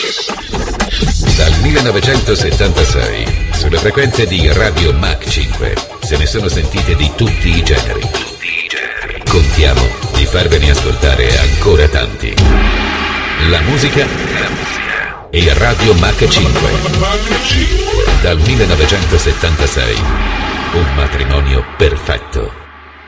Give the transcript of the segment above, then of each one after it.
Dal 1976, sulle frequenze di Radio Mach 5, se ne sono sentite di tutti i generi. Contiamo di farvene ascoltare ancora tanti. La musica e Radio Mach 5. Dal 1976, un matrimonio perfetto.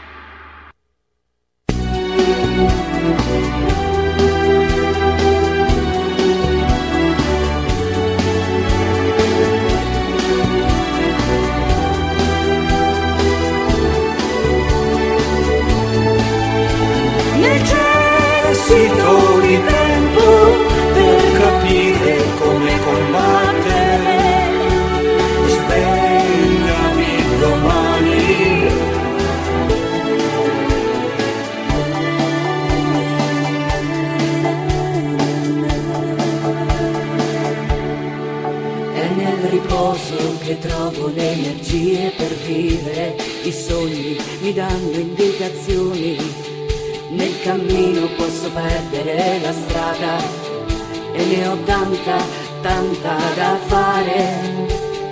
Necessito di tempo per capire come combattere. Svegliami domani. È nel riposo che trovo le energie per vivere. I sogni mi danno indicazioni. Nel cammino posso perdere la strada e ne ho tanta da fare.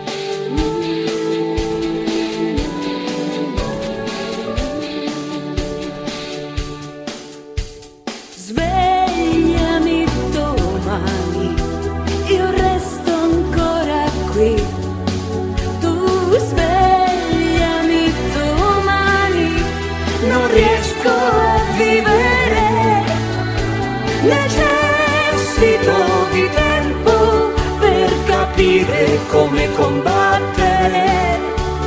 Svegliami domani, io resto ancora qui. Tu svegliami domani, non riesco a vivere. Necessito di tempo per capire come combattere.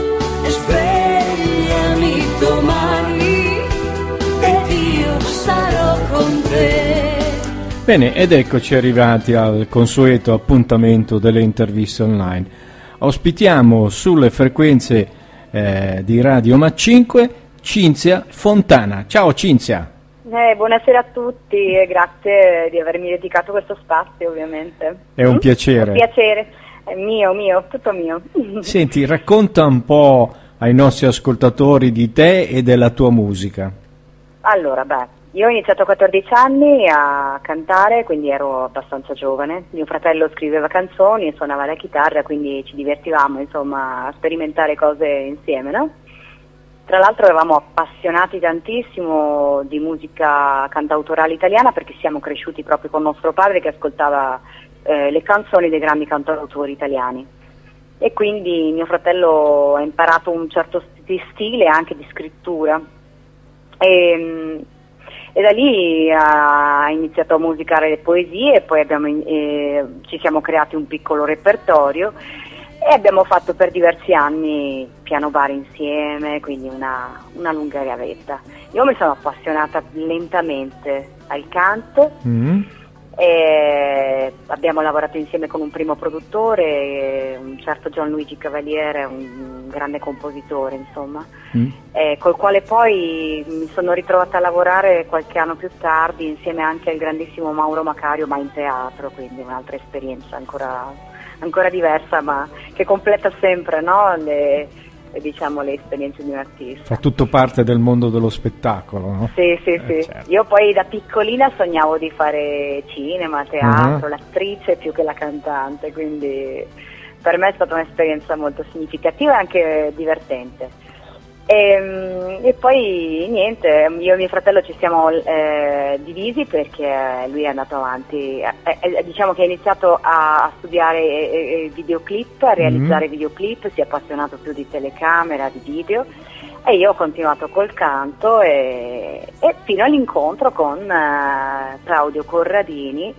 Svegliami domani ed io sarò con te. Bene, ed eccoci arrivati al consueto appuntamento delle interviste online. Ospitiamo sulle frequenze di Radio Mach 5 Cinzia Fontana. Ciao Cinzia. Buonasera a tutti e grazie di avermi dedicato questo spazio, ovviamente. È un piacere. Un piacere, è mio, tutto mio. Senti, racconta un po' ai nostri ascoltatori di te e della tua musica. Allora, io ho iniziato a 14 anni a cantare, quindi ero abbastanza giovane. Mio fratello scriveva canzoni e suonava la chitarra, quindi ci divertivamo, insomma, a sperimentare cose insieme, no? Tra l'altro eravamo appassionati tantissimo di musica cantautorale italiana perché siamo cresciuti proprio con nostro padre che ascoltava le canzoni dei grandi cantautori italiani. E quindi mio fratello ha imparato un certo stile anche di scrittura. E da lì ha iniziato a musicare le poesie e poi ci siamo creati un piccolo repertorio e abbiamo fatto per diversi anni piano bar insieme, quindi una lunga gavetta. Io mi sono appassionata lentamente al canto e abbiamo lavorato insieme con un primo produttore, un certo Gianluigi Cavaliere, un grande compositore, insomma, col quale poi mi sono ritrovata a lavorare qualche anno più tardi insieme anche al grandissimo Mauro Macario, ma in teatro, quindi un'altra esperienza ancora diversa, ma che completa sempre, no, le esperienze di un artista. Fa tutto parte del mondo dello spettacolo, no? Sì. Certo. Io poi da piccolina sognavo di fare cinema, teatro, l'attrice più che la cantante, quindi per me è stata un'esperienza molto significativa e anche divertente. E poi niente, io e mio fratello ci siamo divisi perché lui è andato avanti, diciamo che ha iniziato a studiare videoclip, a realizzare videoclip, si è appassionato più di telecamera, di video, e io ho continuato col canto e fino all'incontro con Claudio Corradini.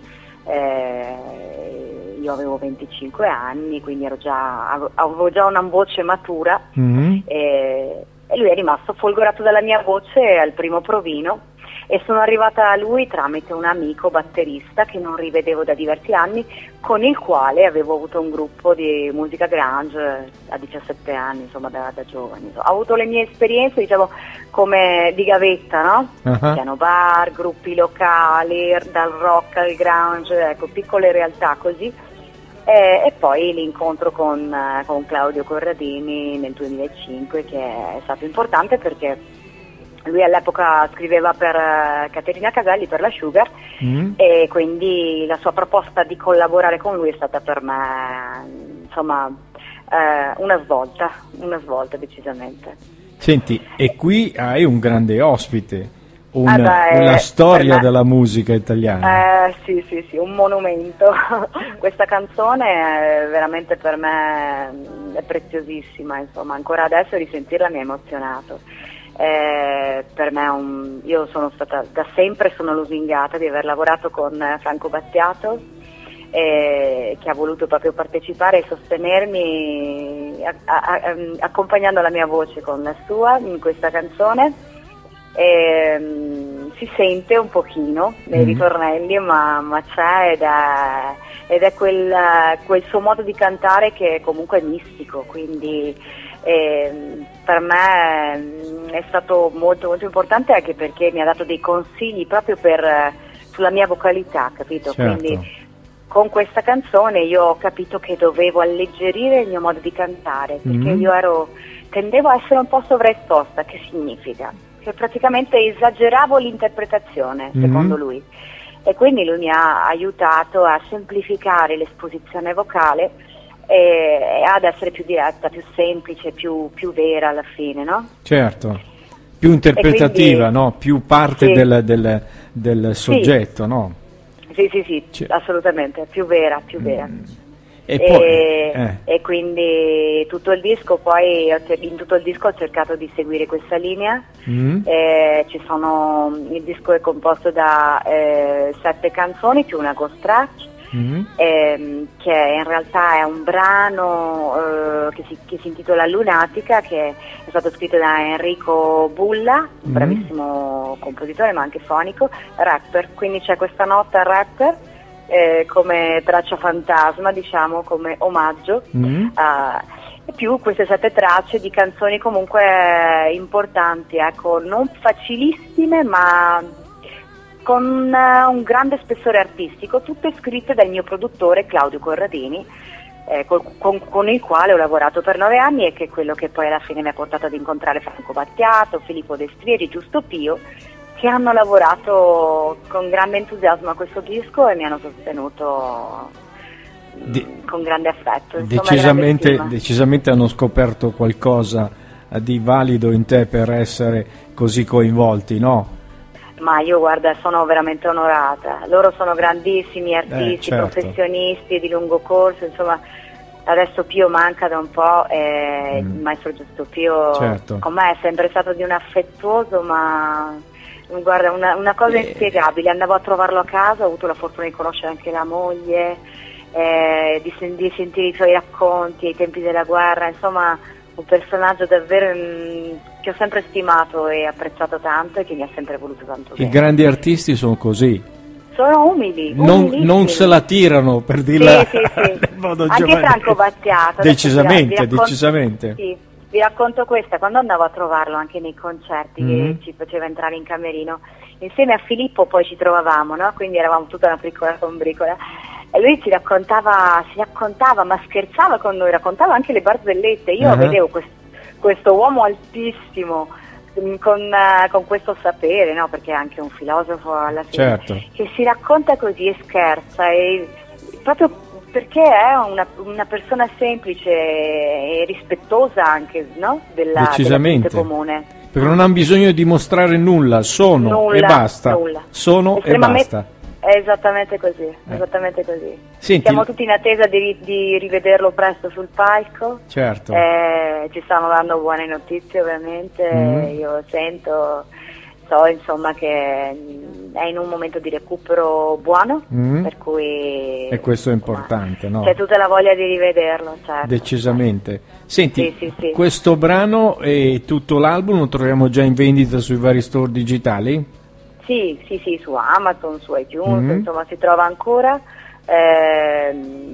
Io avevo 25 anni, quindi avevo già una voce matura e lui è rimasto folgorato dalla mia voce al primo provino e sono arrivata a lui tramite un amico batterista che non rivedevo da diversi anni, con il quale avevo avuto un gruppo di musica grunge a 17 anni, insomma da giovane. Ho avuto le mie esperienze, diciamo, come di gavetta, no? Piano bar, gruppi locali, dal rock al grunge, ecco, piccole realtà così. E poi l'incontro con Claudio Corradini nel 2005, che è stato importante perché lui all'epoca scriveva per Caterina Caselli, per la Sugar, e quindi la sua proposta di collaborare con lui è stata per me, insomma, una svolta decisamente. Senti, e qui hai un grande ospite, una storia della musica italiana. Sì, un monumento. Questa canzone è veramente per me è preziosissima, insomma, ancora adesso risentirla mi ha emozionato. Per me io sono stata da sempre lusingata di aver lavorato con Franco Battiato, che ha voluto proprio partecipare e sostenermi accompagnando la mia voce con la sua in questa canzone. Si sente un pochino nei ritornelli, ma c'è ed è quel suo modo di cantare che comunque è mistico, quindi per me è stato molto molto importante, anche perché mi ha dato dei consigli proprio sulla mia vocalità, capito? Certo. Quindi con questa canzone io ho capito che dovevo alleggerire il mio modo di cantare, perché io tendevo a essere un po' sovraesposta. Che significa? Che praticamente esageravo l'interpretazione, secondo lui, e quindi lui mi ha aiutato a semplificare l'esposizione vocale e ad essere più diretta, più semplice, più vera alla fine, no? Certo, più interpretativa, quindi, no? Più parte del soggetto, no? Sì, assolutamente, più vera. E quindi tutto il disco, poi in tutto il disco ho cercato di seguire questa linea. Il disco è composto da 7 canzoni più una ghost track, che in realtà è un brano che si intitola Lunatica, che è stato scritto da Enrico Bulla, un bravissimo compositore ma anche fonico, rapper, quindi c'è questa nota rapper come traccia fantasma, diciamo, come omaggio, e più queste 7 tracce di canzoni comunque importanti, ecco, non facilissime ma con un grande spessore artistico, tutte scritte dal mio produttore Claudio Corradini, con il quale ho lavorato per 9 anni e che è quello che poi alla fine mi ha portato ad incontrare Franco Battiato, Filippo Destrieri, Giusto Pio, che hanno lavorato con grande entusiasmo a questo disco e mi hanno sostenuto con grande affetto. Decisamente hanno scoperto qualcosa di valido in te per essere così coinvolti, no? Ma io, guarda, sono veramente onorata. Loro sono grandissimi artisti, certo, professionisti di lungo corso, insomma. Adesso Pio manca da un po', il maestro Giusto Pio, certo, con me è sempre stato di un affettuoso, ma guarda, una cosa inspiegabile. Andavo a trovarlo a casa, ho avuto la fortuna di conoscere anche la moglie, di sentire i suoi racconti ai tempi della guerra, insomma un personaggio davvero che ho sempre stimato e apprezzato tanto e che mi ha sempre voluto tanto bene. I grandi artisti sono così. Sono umili, non se la tirano, per dirla sì. nel modo anche giovanile. Franco Battiato. Decisamente. Sì, vi racconto questa. Quando andavo a trovarlo anche nei concerti, che ci faceva entrare in camerino, insieme a Filippo poi ci trovavamo, no? Quindi eravamo tutta una piccola combricola. E lui si raccontava, ma scherzava con noi, raccontava anche le barzellette. Io vedevo questo uomo altissimo, con questo sapere, no? Perché è anche un filosofo alla fine, certo, che si racconta così e scherza, e proprio perché è una persona semplice e rispettosa anche, no? della gente comune. Perché non hanno bisogno di dimostrare nulla, e basta. Sono e basta. È esattamente così, esattamente così. Senti, siamo tutti in attesa di rivederlo presto sul palco. Certo. Ci stanno dando buone notizie, ovviamente. Io so insomma che è in un momento di recupero buono, per cui e questo è importante, no? C'è tutta la voglia di rivederlo, certo. Decisamente. Senti, sì. questo brano e tutto l'album lo troviamo già in vendita sui vari store digitali? Sì, su Amazon, su iTunes, insomma si trova ancora, è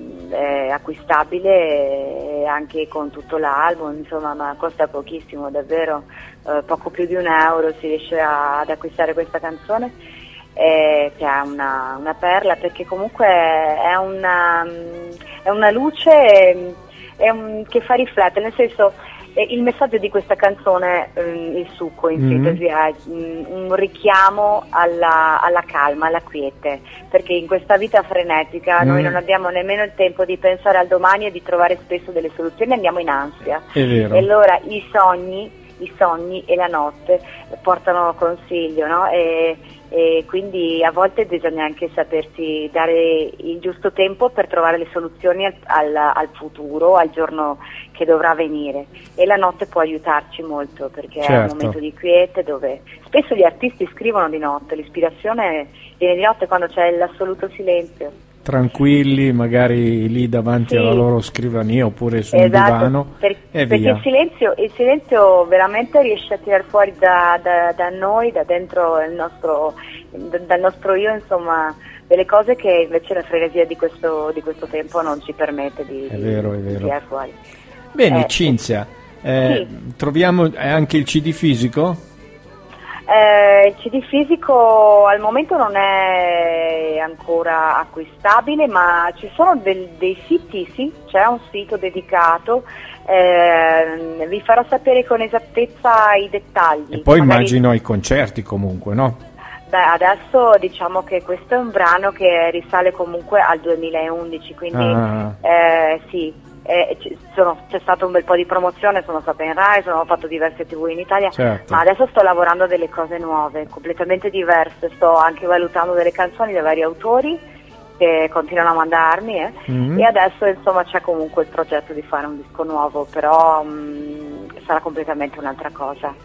acquistabile anche con tutto l'album, insomma, ma costa pochissimo, davvero, poco più di €1 si riesce ad acquistare questa canzone, che è una perla, perché comunque è una luce che fa riflettere, nel senso, il messaggio di questa canzone, il succo in sintesi è un richiamo alla calma, alla quiete, perché in questa vita frenetica noi non abbiamo nemmeno il tempo di pensare al domani e di trovare spesso delle soluzioni, andiamo in ansia. È vero. E allora i sogni e la notte portano consiglio, no? E quindi a volte bisogna anche sapersi dare il giusto tempo per trovare le soluzioni al futuro, al giorno che dovrà venire, e la notte può aiutarci molto perché è un momento di quiete dove spesso gli artisti scrivono di notte, l'ispirazione viene di notte quando c'è l'assoluto silenzio. Tranquilli, magari lì davanti alla loro scrivania oppure su un divano e perché via. il silenzio veramente riesce a tirar fuori da noi, da dentro dal nostro io, insomma, delle cose che invece la frenesia di questo tempo non ci permette di tirare fuori. Bene, Cinzia, troviamo anche il CD fisico? Il CD fisico al momento non è ancora acquistabile, ma ci sono dei siti, sì, c'è un sito dedicato, vi farò sapere con esattezza i dettagli. E poi immagino i concerti comunque, no? Beh, adesso diciamo che questo è un brano che risale comunque al 2011, quindi sì. C'è stato un bel po' di promozione, sono stata in Rai, ho fatto diverse TV in Italia, ma adesso sto lavorando a delle cose nuove, completamente diverse, sto anche valutando delle canzoni da vari autori che continuano a mandarmi e adesso insomma c'è comunque il progetto di fare un disco nuovo, però sarà completamente un'altra cosa.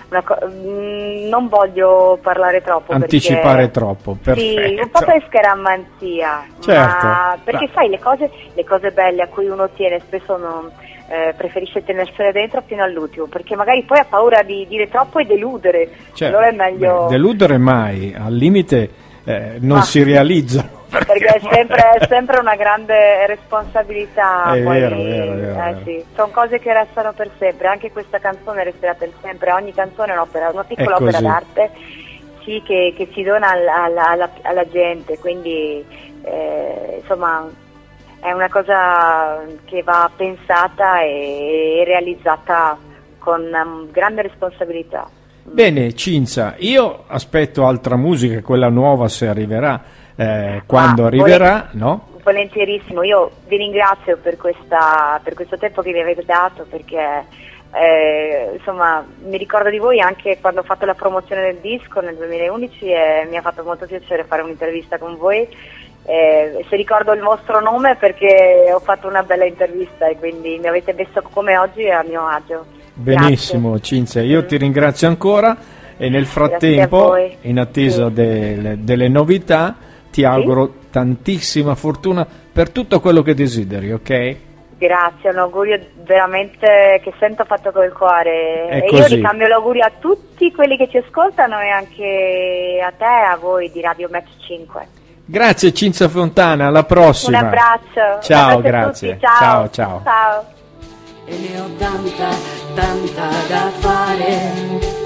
Non voglio parlare troppo, anticipare troppo, perfetto. Sì, un po' per scaramanzia, ma perché sai le cose belle a cui uno tiene spesso preferisce tenersene dentro fino all'ultimo, perché magari poi ha paura di dire troppo e deludere. Allora è meglio deludere mai, al limite non si realizzano. Perché è sempre una grande responsabilità. È poi, vero. Sì. Sono cose che restano per sempre, anche questa canzone resterà per sempre, ogni canzone è una piccola opera d'arte, sì, che si dona alla gente, quindi insomma è una cosa che va pensata e realizzata con grande responsabilità. Bene, Cinzia, io aspetto altra musica, quella nuova se arriverà. Quando arriverà, no? Volentierissimo, io vi ringrazio per questo tempo che mi avete dato, perché insomma mi ricordo di voi anche quando ho fatto la promozione del disco nel 2011 e mi ha fatto molto piacere fare un'intervista con voi. Se ricordo il vostro nome perché ho fatto una bella intervista e quindi mi avete messo come oggi a mio agio. Benissimo. Grazie. Cinzia, io ti ringrazio ancora e nel frattempo, in attesa delle novità, ti auguro tantissima fortuna per tutto quello che desideri, ok? Grazie, un augurio veramente che sento fatto col cuore. E io ricambio l'augurio a tutti quelli che ci ascoltano e anche a te e a voi di Radio Match 5. Grazie Cinzia Fontana, alla prossima. Un abbraccio. Ciao, grazie. Ciao. E ne ho tanta da fare.